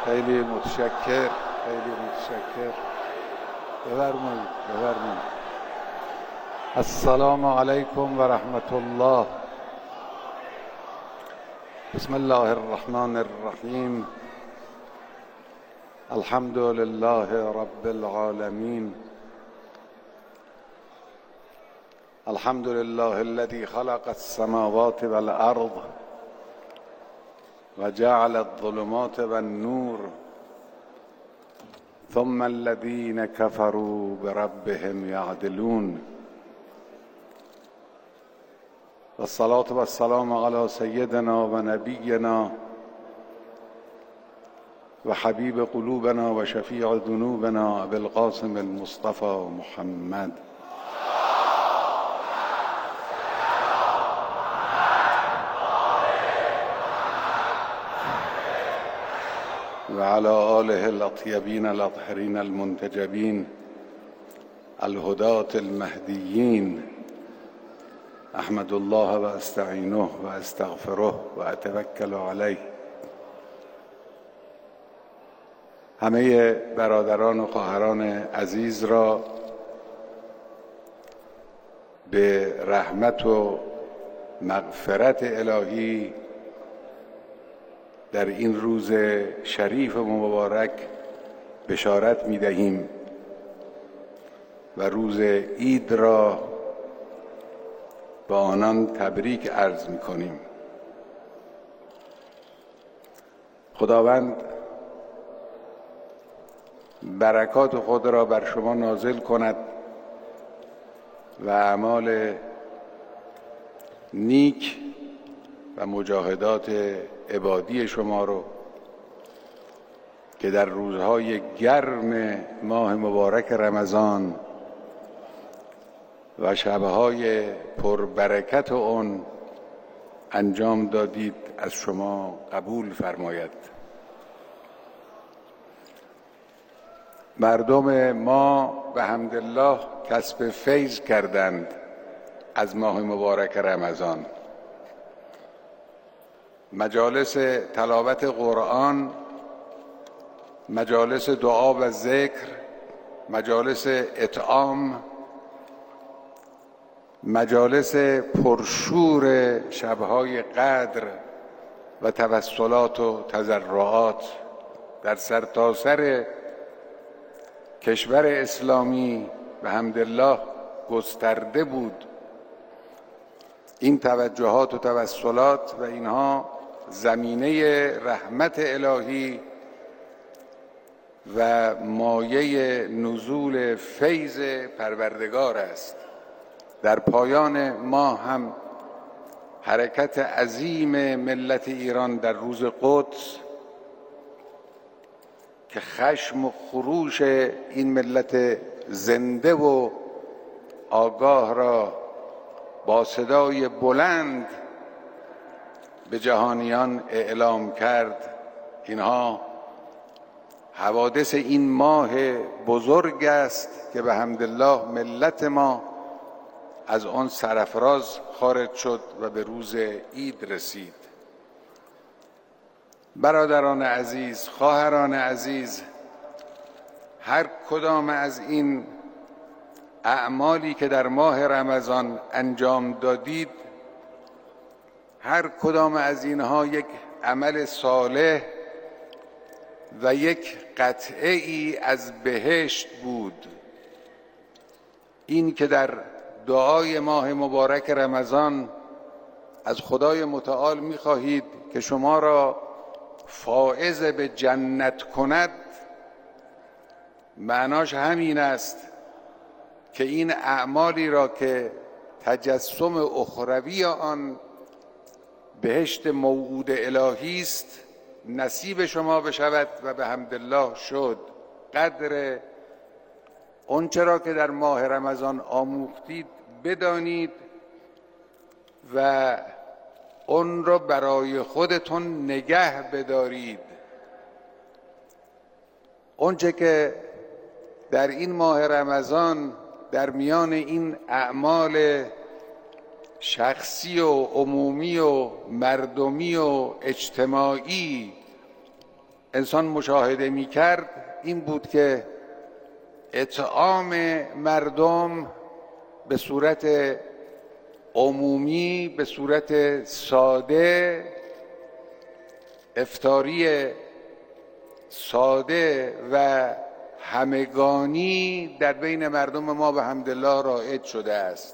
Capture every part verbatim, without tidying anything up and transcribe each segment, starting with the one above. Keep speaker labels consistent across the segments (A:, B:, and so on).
A: خیلی متشکر خیلی متشکر بفرمایید بفرمایید. السلام علیکم و رحمت الله. بسم الله الرحمن الرحیم. الحمد لله رب العالمین. الحمد لله الذي خلق السماوات والارض وجعل الظلمات والنور ثم الذين كفروا بربهم يعدلون. والصلاة والسلام على سيدنا ونبينا وحبيب قلوبنا وشفيع ذنوبنا أبي القاسم المصطفى محمد وعلى آله الأطيبين الأطهرين المنتجبين الهداة المهديين. أحمد الله وأستعينه وأستغفره وأتوكل عليه. همه برادران و خواهران عزیز را به رحمت و مغفرت الهی در این روز شریف و مبارک بشارت می دهیم و روز عید را به آنان تبریک عرض می کنیم. خداوند برکات خود را بر شما نازل کند و اعمال نیک و مجاهدات عبادی شما رو که در روزهای گرم ماه مبارک رمضان و شبهای پربرکت اون انجام دادید از شما قبول فرماید. مردم ما به حمدالله کسب فیض کردند از ماه مبارک رمضان. مجالس تلاوت قرآن، مجالس دعا و ذکر، مجالس اطعام، مجالس پرشور شبهای قدر و توسلات و تضرعات در سرتاسر کشور اسلامی به حمدالله گسترده بود. این توجهات و توسلات و اینها زمینه رحمت الهی و مایه نزول فیض پروردگار است. در پایان ما هم حرکت عظیم ملت ایران در روز قدس که خشم و خروش این ملت زنده و آگاه را با صدای بلند به جهانیان اعلام کرد. اینها حوادث این ماه بزرگ است که به حمدالله ملت ما از آن سرفراز خارج شد و به روز عید رسید. برادران عزیز، خواهران عزیز، هر کدام از این اعمالی که در ماه رمضان انجام دادید، هر کدام از اینها یک عمل صالح و یک قطعه ای از بهشت بود. این که در دعای ماه مبارک رمضان از خدای متعال می‌خواهید که شما را فائز به جنت کند، معناش همین است که این اعمالی را که تجسم اخروی آن بهشت موعود الهی است نصیب شما بشود و به حمدالله شد. قدر آنچه را که در ماه رمضان آموختید بدانید و اون را برای خودتون نگه بدارید. آنچه که در این ماه رمضان در میان این اعمال شخصی و عمومی و مردمی و اجتماعی انسان مشاهده می کرد این بود که اطعام مردم به صورت عمومی، به صورت ساده، افطاری ساده و همگانی در بین مردم ما به حمدالله رایج شده است.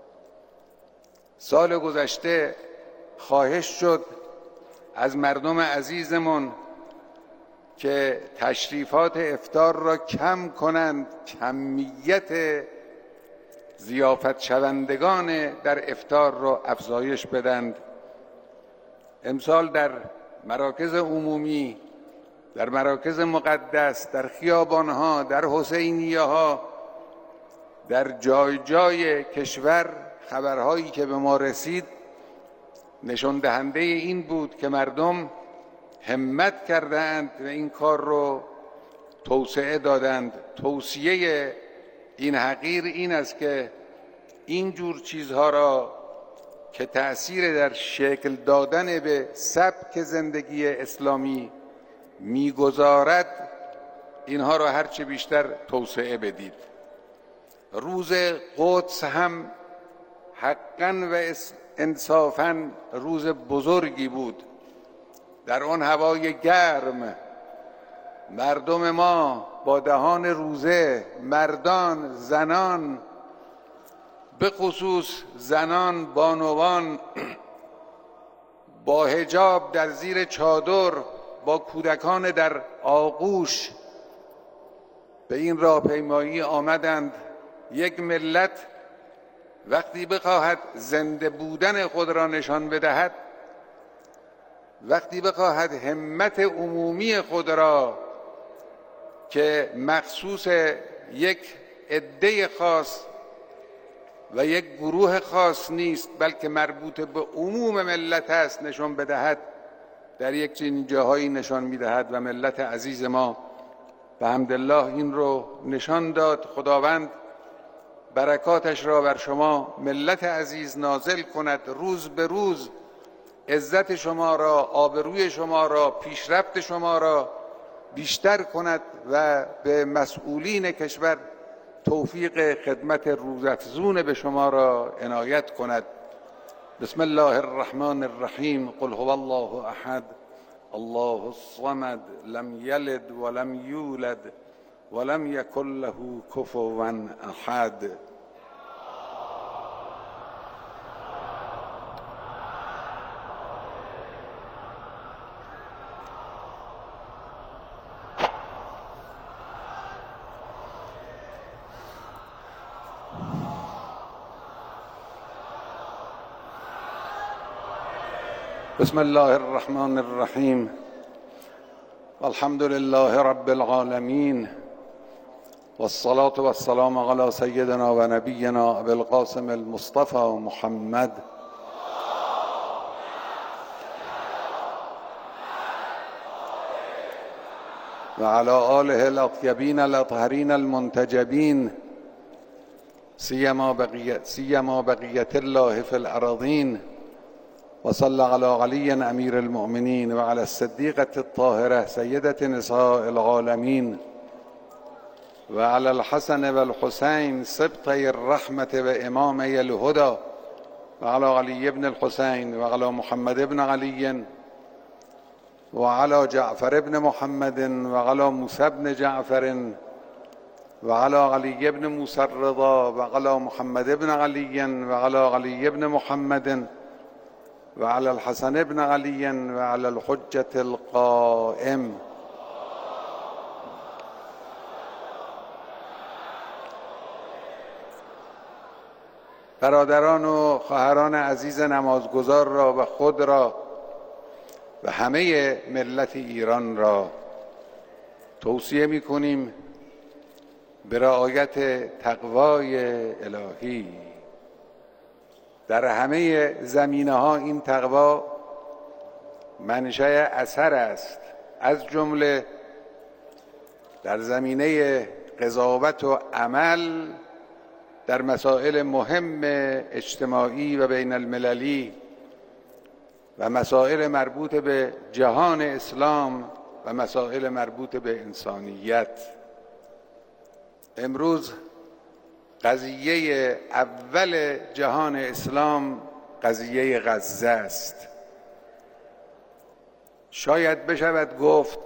A: سال گذشته خواهش شد از مردم عزیزمون که تشریفات افطار را کم کنند، کمیت ضیافت شوندگان در افطار را افزایش بدند. امسال در مراکز عمومی، در مراکز مقدس، در خیابانها، در حسینیه ها، در جای جای کشور خبرهایی که به ما رسید نشان دهنده این بود که مردم همت کردند و این کار رو توسعه دادند. توصیه این حقیر این است که این جور چیزها را که تأثیر در شکل دادن به سبک زندگی اسلامی میگذارد، اینها را هرچه بیشتر توسعه بدید. روز قدس هم حقاً و انصافاً روز بزرگی بود. در آن هوای گرم مردم ما با دهان روزه، مردان، زنان، به خصوص زنان بانوان با حجاب در زیر چادر، با کودکان در آغوش به این راهپیمایی آمدند. یک ملت وقتی بخواهد زنده بودن خود را نشان بدهد، وقتی بخواهد همت عمومی خود را که مخصوص یک عده خاص و یک گروه خاص نیست بلکه مربوط به عموم ملت است نشان بدهد، در یک چنین جاهایی نشان میدهد و ملت عزیز ما به حمدالله این رو نشان داد. خداوند برکاتش را بر شما ملت عزیز نازل کند، روز به روز عزت شما را، آبروی شما را، پیشرفت شما را بیشتر کند و به مسئولین کشور توفیق خدمت روزافزون به شما را عنایت کند. بسم الله الرحمن الرحیم. قل هو الله احد الله الصمد لم یلد ولم یولد ولم یکن له کفوا احد. بسم الله الرحمن الرحیم. الحمد لله رب العالمین والصلاة والسلام علی سیدنا و نبینا ابی القاسم المصطفى محمد و علی آله الاطیبین الاطهرین المنتجبین سیما بقیت سیما بقیت الله فی الأراضین و صلی علی علی امیر المؤمنین و علی الصدیقة الطاهرة سیدة نساء العالمین و علی الحسن و الحسین سبطی الرحمة و امامی الهدى و علی علی ابن الحسین و علی محمد ابن علی و علی جعفر ابن محمد و علی موسی ابن جعفر و علی علی ابن موسی الرضا و علی محمد ابن علی و علی علی ابن محمد و علی الحسن ابن علی و علی الحجة القائم. برادران و خواهران عزیز نمازگزار را و خود را و همه ملت ایران را توصیه می کنیم به رعایت تقوای الهی. در همه زمینه ها این تقوا منشأ اثر است، از جمله در زمینه قضاوت و عمل در مسائل مهم اجتماعی و بین المللی و مسائل مربوط به جهان اسلام و مسائل مربوط به انسانیت. امروز قضیه اول جهان اسلام قضیه غزه است. شاید بشود گفت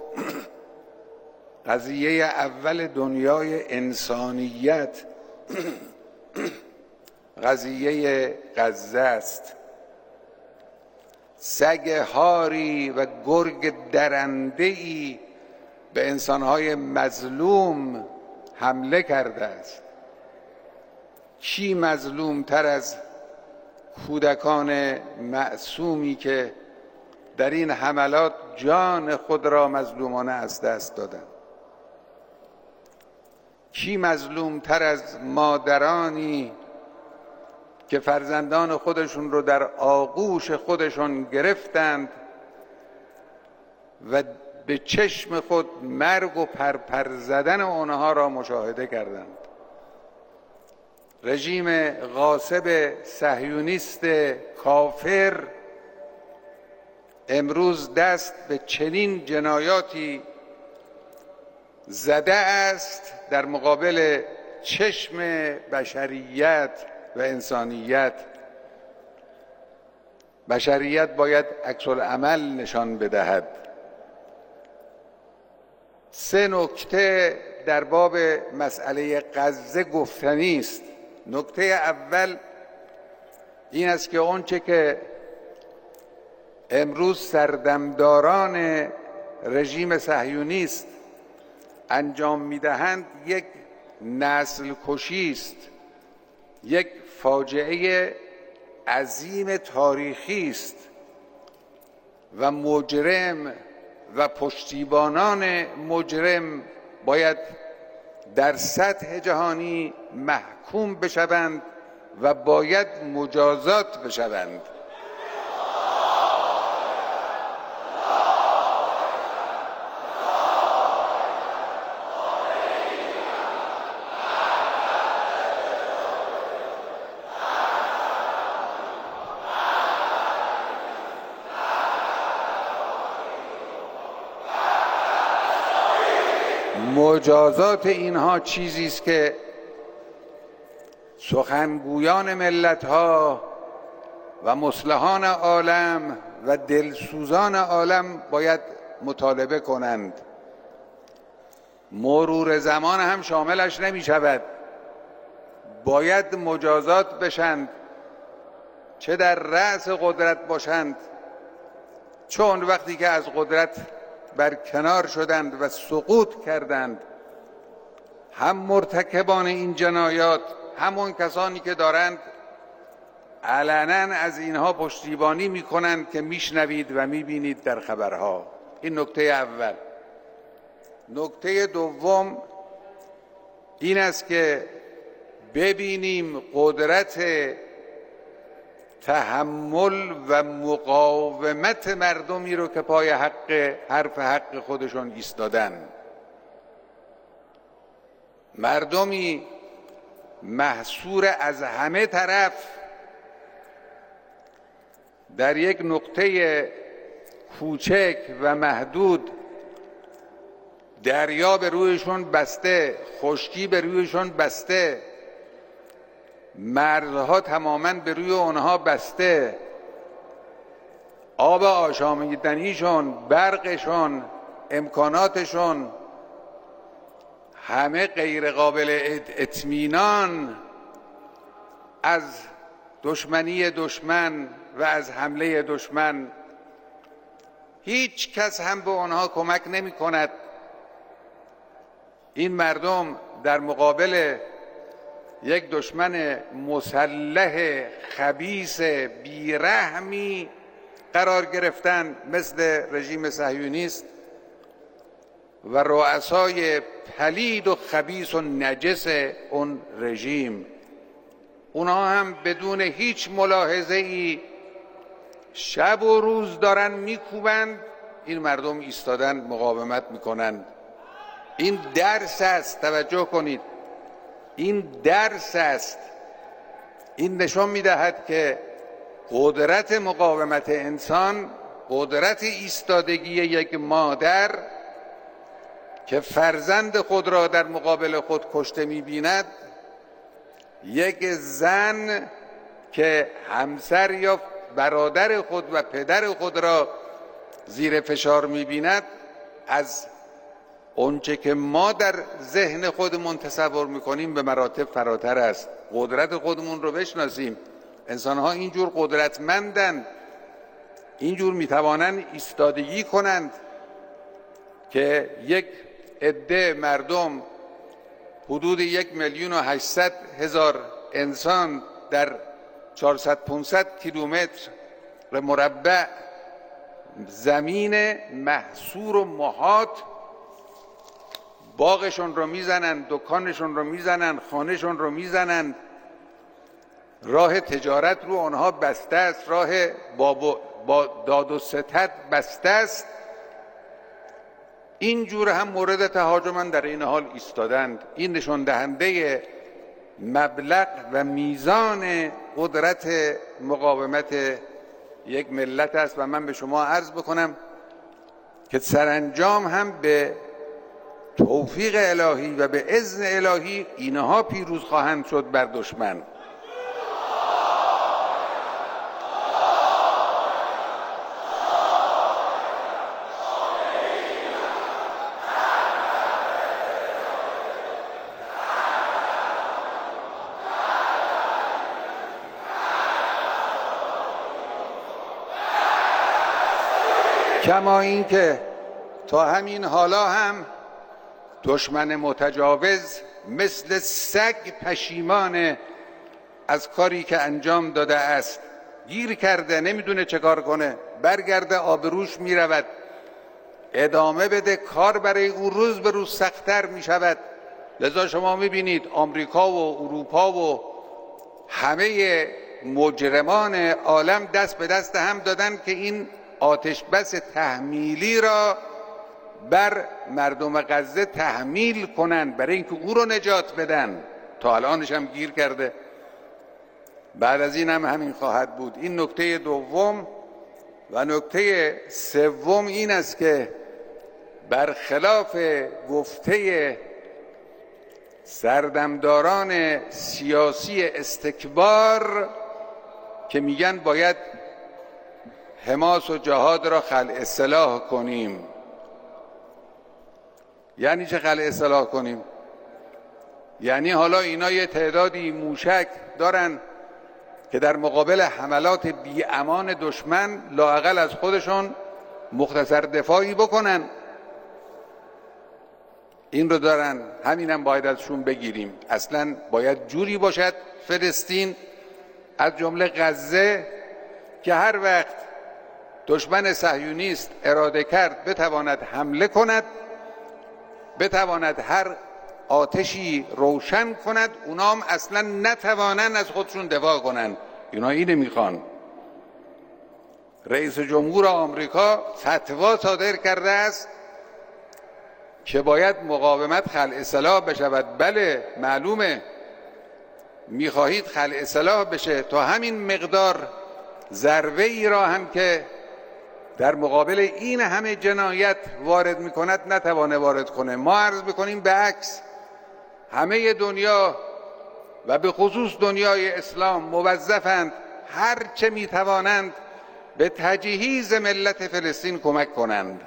A: قضیه اول دنیای انسانیت قضیه غزه است. سگ هاری و گرگ درنده‌ای به انسانهای مظلوم حمله کرده است. کی مظلوم تر از کودکان معصومی که در این حملات جان خود را مظلومانه از دست دادند؟ کی مظلوم تر از مادرانی که فرزندان خودشون رو در آغوش خودشون گرفتند و به چشم خود مرگ و پرپر زدن آنها را مشاهده کردند؟ رژیم غاصب صهیونیست کافر امروز دست به چنین جنایاتی زده است در مقابل چشم بشریت و انسانیت. بشریت باید عکس العمل نشان بدهد. سه نکته در باب مسئله غزه گفتنی است. نکته اول این است که آنچه که امروز سردمداران رژیم صهیونیست انجام میدهند یک نسل کشی است، یک فاجعه عظیم تاریخی است و مجرم و پشتیبانان مجرم باید در سطح جهانی محکوم بشوند و باید مجازات بشوند. مجازات اینها چیزی است که سخنگویان ملت‌ها و مصلحان عالم و دلسوزان عالم باید مطالبه کنند. مرور زمان هم شاملش نمی شود. باید مجازات بشند، چه در رأس قدرت باشند، چون وقتی که از قدرت بر کنار شدند و سقوط کردند، هم مرتکبان این جنایات، همون کسانی که دارند علنا از اینها پشتیبانی میکنند که میشنوید و میبینید در خبرها. این نکته اول. نکته دوم این است که ببینیم قدرت تحمل و مقاومت مردمی رو که پای حق حرف حق خودشون ایستادن. مردمی محصور از همه طرف در یک نقطه کوچک و محدود، دریا به رویشون بسته، خشکی به رویشون بسته، مرزها تماما به روی اونها بسته، آب آشامیدنیشون، برقشون، امکاناتشون همه غیر قابل اطمینان از دشمنی دشمن و از حمله دشمن. هیچ کس هم به آنها کمک نمی کند. این مردم در مقابل یک دشمن مسلح خبیث بیرحمی قرار گرفتن مثل رژیم صهیونیست و رؤسای پلید و خبیث و نجس اون رژیم. اونها هم بدون هیچ ملاحظه ای شب و روز دارن میکوبند، این مردم ایستادن مقاومت میکنند. این درس است، توجه کنید، این درس است. این نشان میدهد که قدرت مقاومت انسان، قدرت ایستادگی یک مادر که فرزند خود را در مقابل خود کشته می‌بیند، یک زن که همسر یا برادر خود و پدر خود را زیر فشار می‌بیند، از اونچه که ما در ذهن خودمون تصور می‌کنیم به مراتب فراتر است. قدرت خودمون رو بشناسیم. انسان‌ها اینجور قدرتمندند، اینجور می‌توانند ایستادگی کنند که یک عده مردم، حدود یک میلیون و هشتصد هزار انسان در چهارصد پانصد کیلومتر مربع زمین محصور و محاط، باغشون رو میزنن، دکانشون رو میزنن، خانهشون رو میزنن، راه تجارت رو آنها بسته است، راه با داد و ستد بسته است. اینجور هم مورد تهاجمن در این حال ایستادند. این نشان دهنده مبلغ و میزان قدرت مقاومت یک ملت است و من به شما عرض بکنم که سرانجام هم به توفیق الهی و به اذن الهی اینها پیروز خواهند شد بر دشمن. کما این که تا همین حالا هم دشمن متجاوز مثل سگ پشیمان از کاری که انجام داده است، گیر کرده، نمیدونه چه کار کنه، برگرده آبروش میرود، ادامه بده، کار برای او روز به روز سخت‌تر میشود. لذا شما میبینید آمریکا و اروپا و همه مجرمان عالم دست به دست هم دادن که این آتش بس تحمیلی را بر مردم غزه تحمیل کنند برای اینکه او رو نجات بدن. تا الانش هم گیر کرده، بعد از این هم همین خواهد بود. این نکته دوم. و نکته سوم این است که برخلاف گفته سردمداران سیاسی استکبار که میگن باید حماس و جهاد را خلع اصلاح کنیم، یعنی چه خلع اصلاح کنیم؟ یعنی حالا اینا یه تعدادی موشک دارن که در مقابل حملات بی امان دشمن لااقل از خودشون مختصر دفاعی بکنن. این رو دارن، همینم باید ازشون بگیریم. اصلا باید جوری باشد فلسطین از جمله غزه که هر وقت دشمن صهیونیست اراده کرد بتواند حمله کند، بتواند هر آتشی روشن کند، اونام اصلا نتوانند از خودشون دفاع کنند. اینا اینه میخوان. رئیس جمهور آمریکا فتوا صادر کرده است که باید مقاومت خلع سلاح بشود. بله معلومه، میخواهید خلع سلاح بشه تا همین مقدار ضربه ای را هم که در مقابل این همه جنایت وارد میکند نتوانه وارد کنه. ما عرض میکنیم به عکس، همه دنیا و به خصوص دنیای اسلام موظفند هر چه میتوانند به تجهیز ملت فلسطین کمک کنند.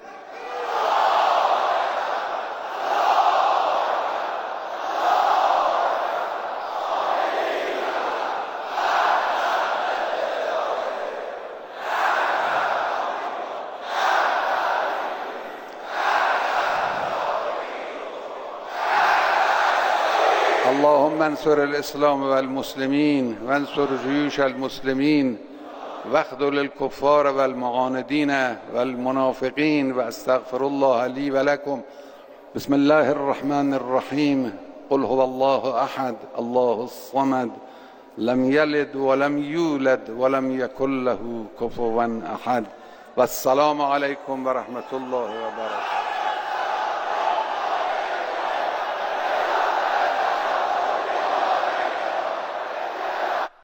A: اللهم انصر الاسلام والمسلمين وانصر جيوش المسلمين واخذل الكفار والمعاندين والمنافقين واستغفر الله لي ولكم. بسم الله الرحمن الرحيم. قل هو الله احد الله الصمد لم يلد ولم يولد ولم يكن له كفوا احد. والسلام عليكم ورحمة الله وبركاته.